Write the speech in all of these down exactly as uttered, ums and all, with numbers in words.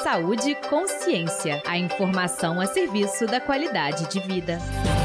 Saúde e Consciência. A informação a serviço da qualidade de vida.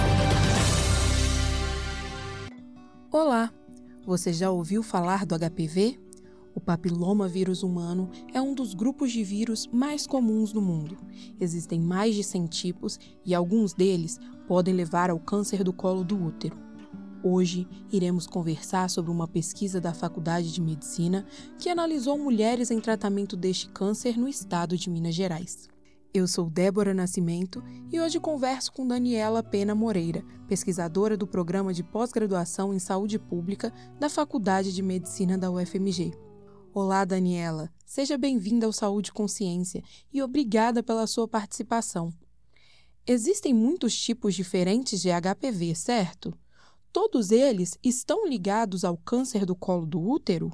Olá! Você já ouviu falar do H P V? O papiloma vírus humano é um dos grupos de vírus mais comuns no mundo. Existem mais de cem tipos e alguns deles podem levar ao câncer do colo do útero. Hoje, iremos conversar sobre uma pesquisa da Faculdade de Medicina que analisou mulheres em tratamento deste câncer no estado de Minas Gerais. Eu sou Débora Nascimento e hoje converso com Daniela Pena Moreira, pesquisadora do Programa de Pós-Graduação em Saúde Pública da Faculdade de Medicina da U F M G. Olá, Daniela. Seja bem-vinda ao Saúde e Consciência e obrigada pela sua participação. Existem muitos tipos diferentes de H P V, certo? Todos eles estão ligados ao câncer do colo do útero?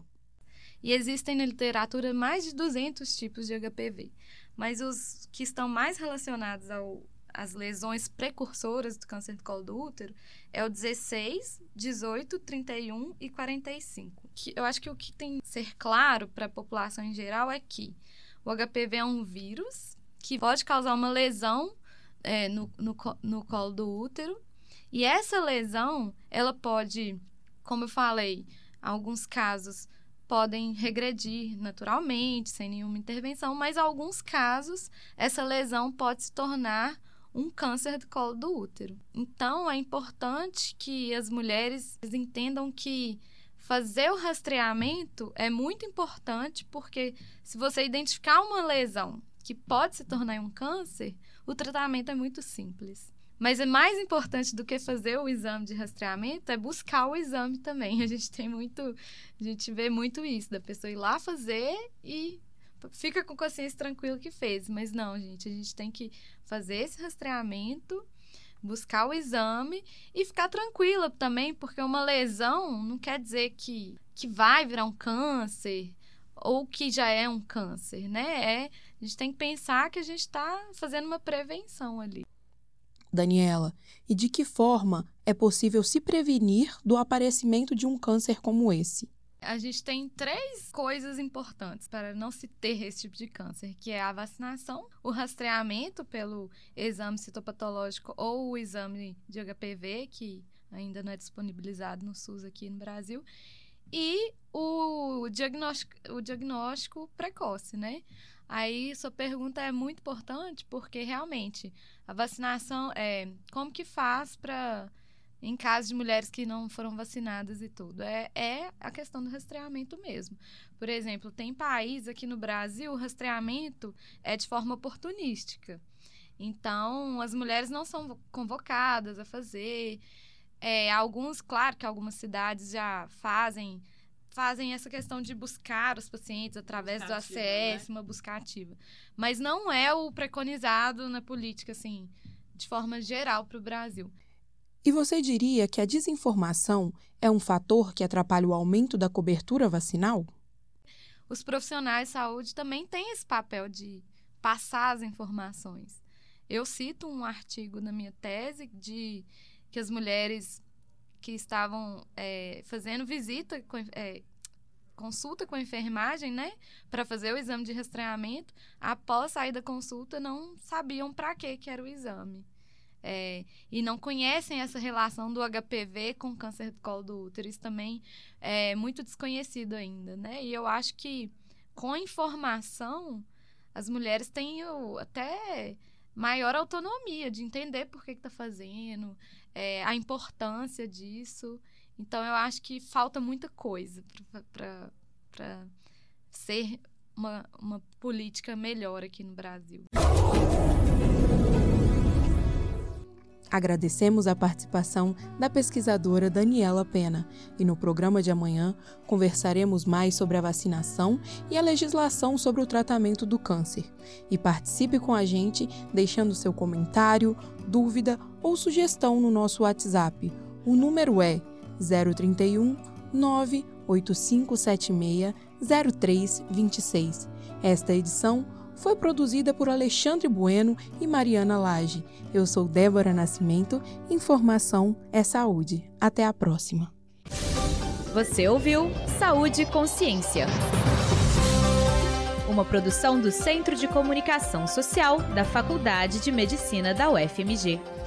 E existem na literatura mais de duzentos tipos de H P V, mas os que estão mais relacionados ao, às lesões precursoras do câncer do colo do útero é o dezesseis, dezoito, trinta e um e quarenta e cinco. Que eu acho que o que tem que ser claro para a população em geral é que o H P V é um vírus que pode causar uma lesão é, no, no, no colo do útero. E essa lesão, ela pode, como eu falei, em alguns casos podem regredir naturalmente, sem nenhuma intervenção, mas em alguns casos, essa lesão pode se tornar um câncer do colo do útero. Então, é importante que as mulheres entendam que fazer o rastreamento é muito importante, porque se você identificar uma lesão que pode se tornar um câncer, o tratamento é muito simples. Mas é mais importante do que fazer o exame de rastreamento é buscar o exame também. A gente tem muito, a gente vê muito isso, da pessoa ir lá fazer e fica com consciência tranquila que fez. Mas não, gente, a gente tem que fazer esse rastreamento, buscar o exame e ficar tranquila também, porque uma lesão não quer dizer que, que vai virar um câncer ou que já é um câncer, né? É, a gente tem que pensar que a gente está fazendo uma prevenção ali. Daniela, e de que forma é possível se prevenir do aparecimento de um câncer como esse? A gente tem três coisas importantes para não se ter esse tipo de câncer, que é a vacinação, o rastreamento pelo exame citopatológico ou o exame de H P V, que ainda não é disponibilizado no SUS aqui no Brasil, e o diagnóstico, o diagnóstico precoce, né? Aí, sua pergunta é muito importante porque, realmente, a vacinação é como que faz para, em caso de mulheres que não foram vacinadas e tudo, é, é a questão do rastreamento mesmo. Por exemplo, tem país aqui no Brasil, o rastreamento é de forma oportunística. Então, as mulheres não são convocadas a fazer. É, alguns, claro que algumas cidades já fazem... fazem essa questão de buscar os pacientes através buscar do A C S, né? Uma busca ativa. Mas não é o preconizado na política, assim, de forma geral para o Brasil. E você diria que a desinformação é um fator que atrapalha o aumento da cobertura vacinal? Os profissionais de saúde também têm esse papel de passar as informações. Eu cito um artigo na minha tese de que as mulheres que estavam é, fazendo visita, com, é, consulta com a enfermagem, né, para fazer o exame de rastreamento, após sair da consulta, não sabiam para que que era o exame. É, e não conhecem essa relação do H P V com câncer do colo do útero. Isso também é muito desconhecido ainda, né? E eu acho que, com informação, as mulheres têm o, até... maior autonomia de entender por que está fazendo, é, a importância disso. Então, eu acho que falta muita coisa para ser uma, uma política melhor aqui no Brasil. Agradecemos a participação da pesquisadora Daniela Pena e no programa de amanhã conversaremos mais sobre a vacinação e a legislação sobre o tratamento do câncer. E participe com a gente deixando seu comentário, dúvida ou sugestão no nosso WhatsApp. O número é zero trinta e um, nove oito cinco sete seis, zero três dois seis. Esta edição foi produzida por Alexandre Bueno e Mariana Lage. Eu sou Débora Nascimento. Informação é saúde. Até a próxima. Você ouviu Saúde e Consciência. uma produção do Centro de Comunicação Social da Faculdade de Medicina da U F M G.